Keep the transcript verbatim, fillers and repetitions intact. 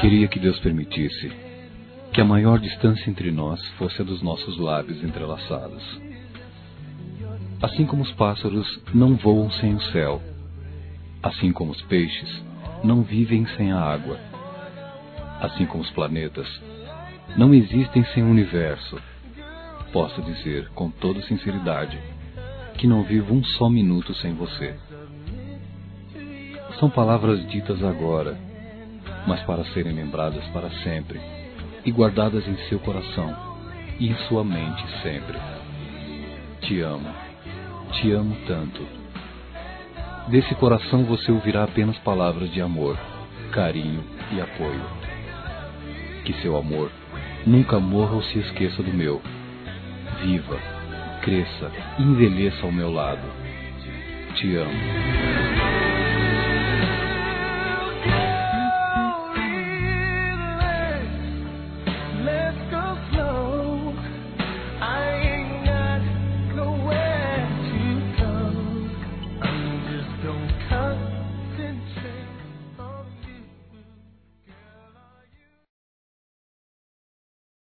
Queria que Deus permitisse que a maior distância entre nós fosse a dos nossos lábios entrelaçados. Assim como os pássaros não voam sem o céu, assim como os peixes não vivem sem a água, assim como os planetas não existem sem o universo, posso dizer com toda sinceridade que não vivo um só minuto sem você. São palavras ditas agora, mas para serem lembradas para sempre e guardadas em seu coração e em sua mente sempre. Te amo, te amo tanto. Desse coração você ouvirá apenas palavras de amor, carinho e apoio. Que seu amor nunca morra ou se esqueça do meu. Viva, cresça e envelheça ao meu lado. Te amo.